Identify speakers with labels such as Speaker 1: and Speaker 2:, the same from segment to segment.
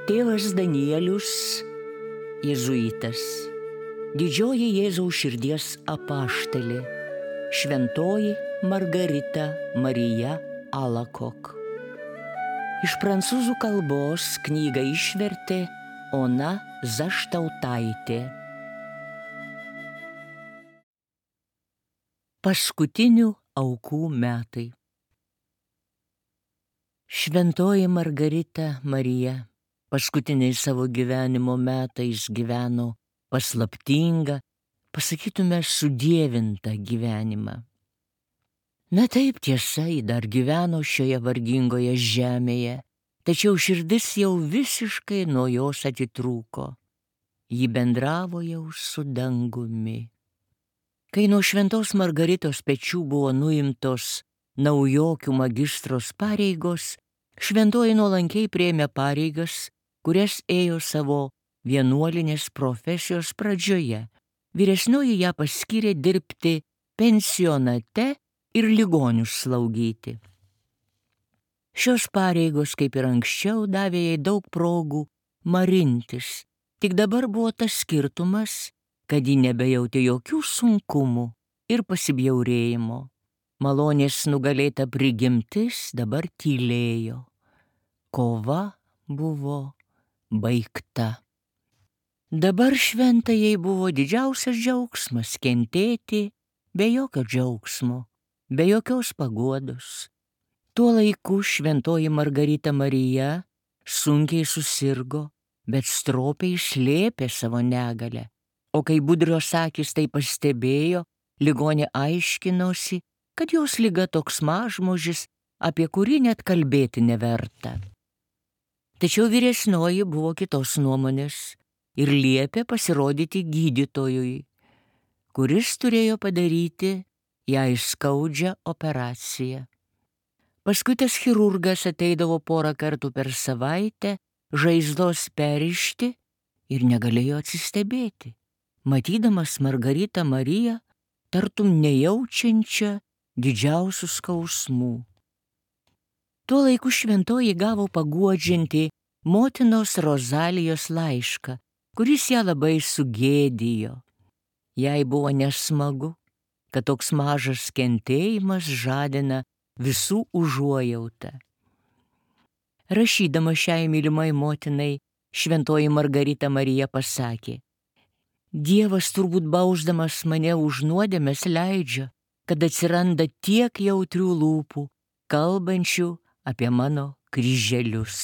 Speaker 1: Tėvas Danielius, jėzuitas, didžioji Jėzaus širdies apaštalė, šventoji Margarita Marija Alacoque. Iš prancūzų kalbos knygą išvertė Ona Zaštautaitė. Paskutinių aukų metai. Šventoji Margarita Marija paskutiniais savo gyvenimo metais gyveno paslaptingą, pasakytume, sudievintą gyvenimą. Na taip, tiesa, ji dar gyveno šioje vargingoje žemėje, tačiau širdis jau visiškai nuo jos atitrūko. Ji bendravo jau su dangumi. Kai nuo šventos Margaritos pečių buvo nuimtos naujokių magistros pareigos, šventoji nuolankiai priėmė pareigas, kurias ėjo savo vienuolinės profesijos pradžioje. Vyresnioji ją paskyrė dirbti pensionate ir ligonius slaugyti. Šios pareigos, kaip ir anksčiau, davė jai daug progų marintis, tik dabar buvo tas skirtumas, kad ji nebejautė jokių sunkumų ir pasibjaurėjimo. Malonės nugalėta prigimtis dabar tylėjo. Kova buvo baigta. Dabar šventajai buvo didžiausias džiaugsmas kentėti be jokio džiaugsmo, be jokios paguodos. Tuo laiku šventoji Margarita Marija sunkiai susirgo, bet stropiai slėpė savo negalę. O kai budrios akys tai pastebėjo, ligonė aiškinosi, kad jos liga toks mažmožis, apie kurį net kalbėti neverta. Tačiau vyresnioji buvo kitos nuomonės ir liepė pasirodyti gydytojui, kuris turėjo padaryti jai skaudžią operaciją. Paskui tas chirurgas ateidavo porą kartų per savaitę, žaizdos perišti ir negalėjo atsistebėti, matydamas Margaritą Mariją tartum nejaučiančią didžiausių skausmų. Tuo laiku šventoji gavo paguodžiantį motinos Rozalijos laišką, kuris ją labai sugėdijo. Jai buvo nesmagu, kad toks mažas kentėjimas žadina visų užuojautą. Rašydama šiai mylimai motinai, šventoji Margarita Marija pasakė: Dievas turbūt bausdamas mane už nuodėmes leidžia, kad atsiranda tiek jautrių lūpų, kalbančių apie mano kryželius.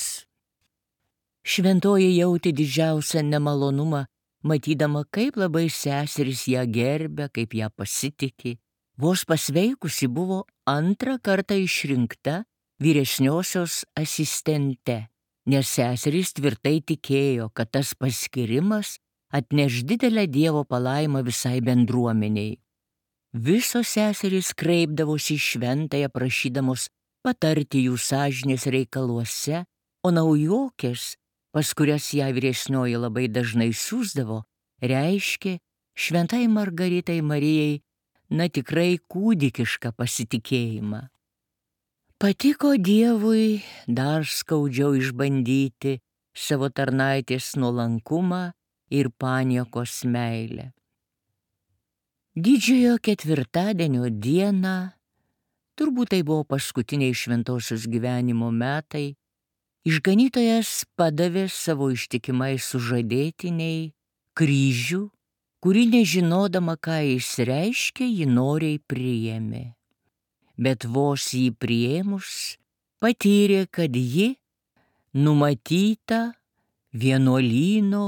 Speaker 1: Šventoji jautė didžiausią nemalonumą, matydama, kaip labai seserys ją gerbia, kaip ją pasitiki. Vos pasveikusi buvo antrą kartą išrinkta vyresniosios asistente, nes seserys tvirtai tikėjo, kad tas paskyrimas atneš didelę Dievo palaimą visai bendruomeniai. Visos seserys kreipdavosi į šventąją prašydamos patarti jų sąžinės reikaluose, o naujokės, pas kurias ją vyresnioji labai dažnai siųsdavo, reiškė šventai Margaritai Marijai tikrai kūdikišką pasitikėjimą. Patiko Dievui dar skaudžiau išbandyti savo tarnaitės nuolankumą ir paniekos meilę. Didžiojo ketvirtadienio dieną, turbūt tai buvo paskutiniai šventosios gyvenimo metai, išganytojas padavė savo ištikimai sužadėtiniai kryžių, kurį nežinodama, ką jis reiškia, ji noriai priėmė. Bet vos jį priėmus, patyrė, kad ji numatyta vienuolyno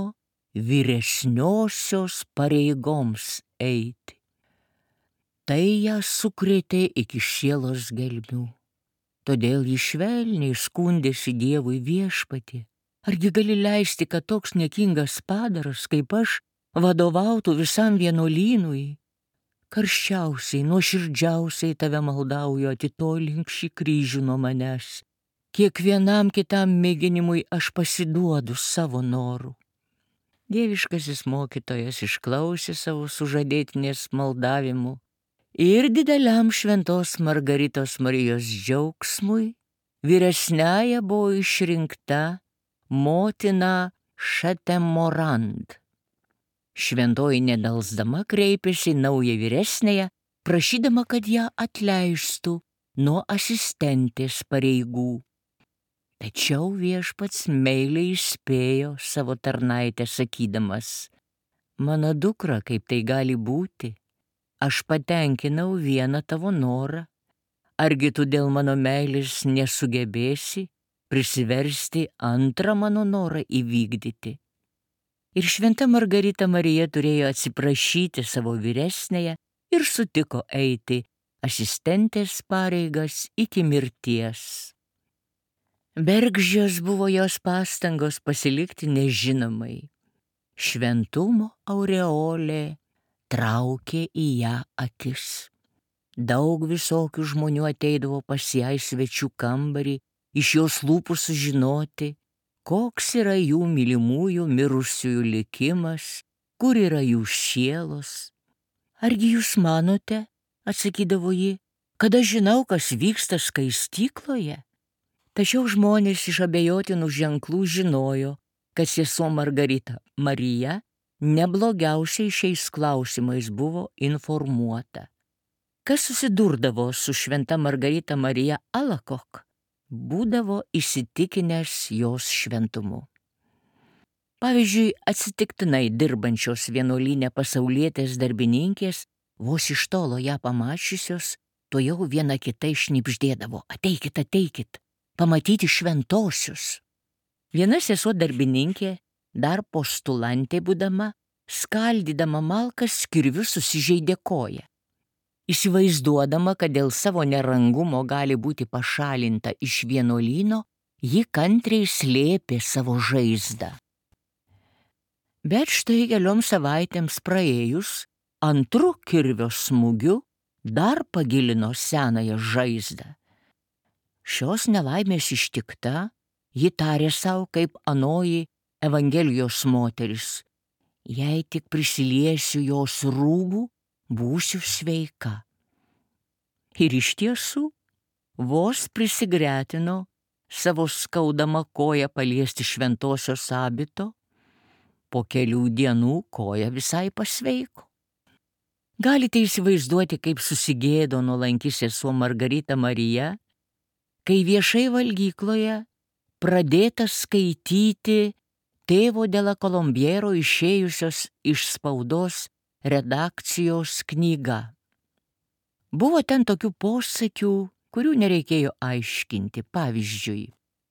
Speaker 1: vyresniosios pareigoms eiti. Tai ją sukrėtė iki sielos gelmių. Todėl ji švelniai skundėsi Dievui: Viešpatie, argi gali leisti, kad toks niekingas padaras kaip aš vadovautų visam vienuolynui? Karščiausiai, nuoširdžiausiai tave maldauju, atitolink šį kryžių nuo manęs. Kiekvienam kitam mėginimui aš pasiduodu savo noru. Dieviškasis mokytojas išklausė savo sužadėtinės maldavimų ir dideliam šventos Margaritos Marijos džiaugsmui vyresniąja buvo išrinkta motina Šatemorant. Šventoji nedelsdama kreipėsi į naują vyresnėją, prašydama, kad ją atleistų nuo asistentės pareigų. Tačiau viešpats meiliai įspėjo savo tarnaitę sakydamas: mano dukra, kaip tai gali būti? Aš patenkinau vieną tavo norą. Argi tu dėl mano meilės nesugebėsi prisiversti antrą mano norą įvykdyti? Ir šventa Margarita Marija turėjo atsiprašyti savo vyresnėją ir sutiko eiti asistentės pareigas iki mirties. Bergždžios buvo jos pastangos pasilikti nežinomai. Šventumo aureolė traukė į ją akis. Daug visokių žmonių ateidavo pas ją į svečių kambarį, iš jos lūpų sužinoti, koks yra jų mylimųjų mirusiųjų likimas, kur yra jų sielos. Argi jūs manote, atsakydavo ji, kad aš žinau, kas vyksta skaistykloje? Tačiau žmonės iš abejotinų ženklų žinojo, kad sesuo Margarita Marija neblogiausiai šiais klausimais buvo informuota. Kas susidurdavo su šventa Margarita Marija Alakok, būdavo įsitikinęs jos šventumu. Pavyzdžiui, atsitiktinai dirbančios vienuolyne pasaulietės darbininkės, vos iš tolo ją pamačiusios, tuojau viena kitai šnibždėdavo: ateikit, ateikit, pamatyti šventosius. Viena sesuo darbininkė, dar postulantė būdama, skaldydama malkas kirviu susižeidė koją. Įsivaizduodama, kad dėl savo nerangumo gali būti pašalinta iš vienuolyno, ji kantriai slėpė savo žaizdą. Bet štai kelioms savaitėms praėjus, antru kirvio smūgiu dar pagilino senąją žaizdą. Šios nelaimės ištikta, ji tarė savo kaip anoji Evangelijos moteris: jei tik prisiliesiu jos rūbų, būsiu sveika. Ir iš tiesų, vos prisigretino savo skaudama koją paliesti šventosios abito, po kelių dienų koja visai pasveiko. Galite įsivaizduoti, kaip susigėdo nuolanki sesuo Margarita Marija, kai viešai valgykloje pradėta skaityti tėvo de la Colombiero išėjusios iš spaudos redakcijos knyga. Buvo ten tokių posakių, kurių nereikėjo aiškinti. Pavyzdžiui,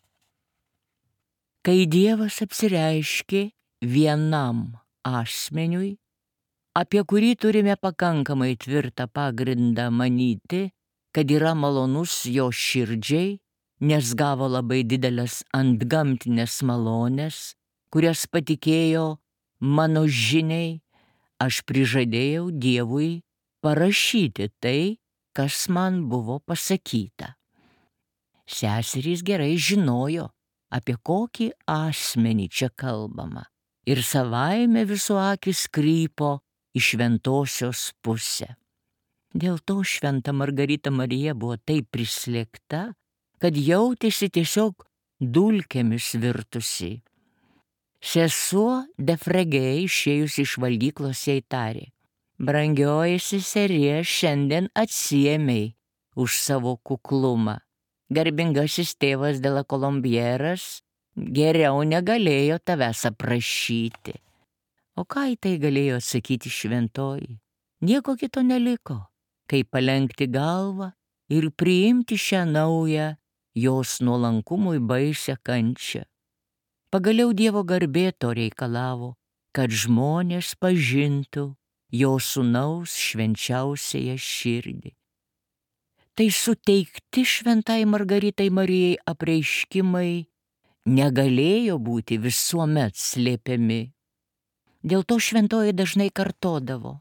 Speaker 1: kai Dievas apsireiškė vienam asmeniui, apie kurį turime pakankamai tvirtą pagrindą manyti, kad yra malonus jo širdžiai, nes gavo labai didelės antgamtinės malonės, kurias patikėjo mano žiniai, aš prižadėjau Dievui parašyti tai, kas man buvo pasakyta. Seserys gerai žinojo, apie kokį asmenį čia kalbama, ir savaime visų akis krypo į šventosios pusę. Dėl to šventa Margarita Marija buvo taip prislėgta, kad jautėsi tiesiog dulkėmis virtusi. Sesuo de Frege išėjusi iš valgyklos jai tarė: brangioji seserie, šiandien atsiėmei už savo kuklumą. Garbingasis tėvas de la Colombieras geriau negalėjo tavęs aprašyti. O ką į tai galėjo atsakyti šventoji? Nieko kito neliko, kaip palenkti galvą ir priimti šią naują jos nuolankumui baisią kančią. Pagaliau Dievo garbė to reikalavo, kad žmonės pažintų jo sūnaus švenčiausiąją širdį. Tai suteikti šventai Margaritai Marijai apreiškimai negalėjo būti visuomet slėpiami. Dėl to šventoji dažnai kartodavo: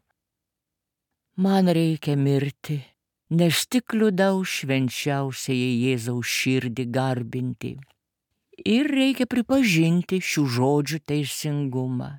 Speaker 1: man reikia mirti, nes tik kliudau švenčiausiąją Jėzaus širdį garbinti. Ir reikia pripažinti šių žodžių teisingumą.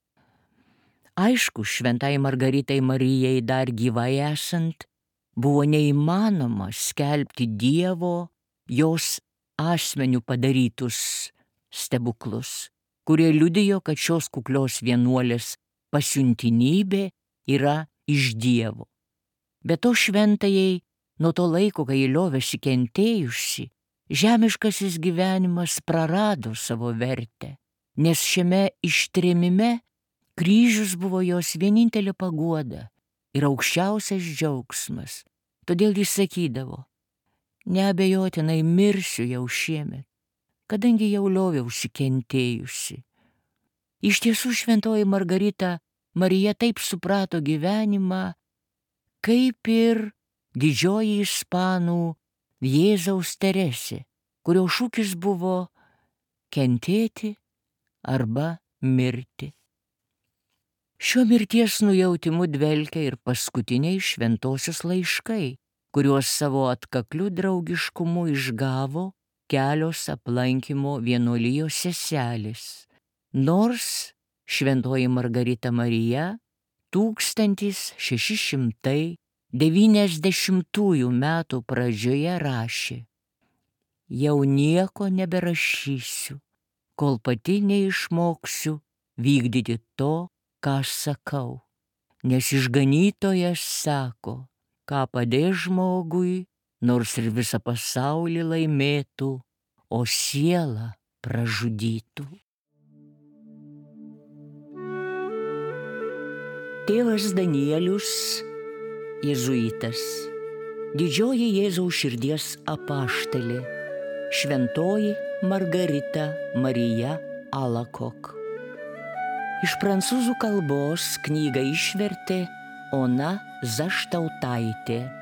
Speaker 1: Aišku, šventai Margaritai Marijai dar gyvai esant, buvo neįmanoma skelbti Dievo jos asmeniu padarytus stebuklus, kurie liudijo, kad šios kuklios vienuolės pasiuntinybė yra iš Dievo. Be to šventajai, nuo to laiko, kai ji liovėsi kentėjusi, žemiškasis gyvenimas prarado savo vertę, nes šiame ištrėmime kryžius buvo jos vienintelė paguoda ir aukščiausias džiaugsmas. Todėl jis sakydavo: neabejotinai mirsiu jau šiemet, kadangi jau lioviausi kentėjusi. Iš tiesų šventoji Margarita Marija taip suprato gyvenimą, kaip ir didžioji ispanų Jėzaus Teresė, kurio šūkis buvo kentėti arba mirti. Šio mirties nujautimu dvelkia ir paskutiniai šventosios laiškai, kuriuos savo atkakliu draugiškumu išgavo kelios aplankymo vienuolijos seselės. Nors šventoji Margarita Marija 1690 metų pradžioje rašė: jau nieko neberašysiu, kol pati neišmoksiu vykdyti to, ką sakau, nes išganytojas sako, ką padės žmogui, nors ir visą pasaulį laimėtų, o sielą pražudytų. Tėvas Danielius, jėzuitas, didžioji Jėzaus širdies apaštalė, šventoji Margarita Marija Alacoque. Iš prancūzų kalbos knygą išvertė Ona Zaštautaitė.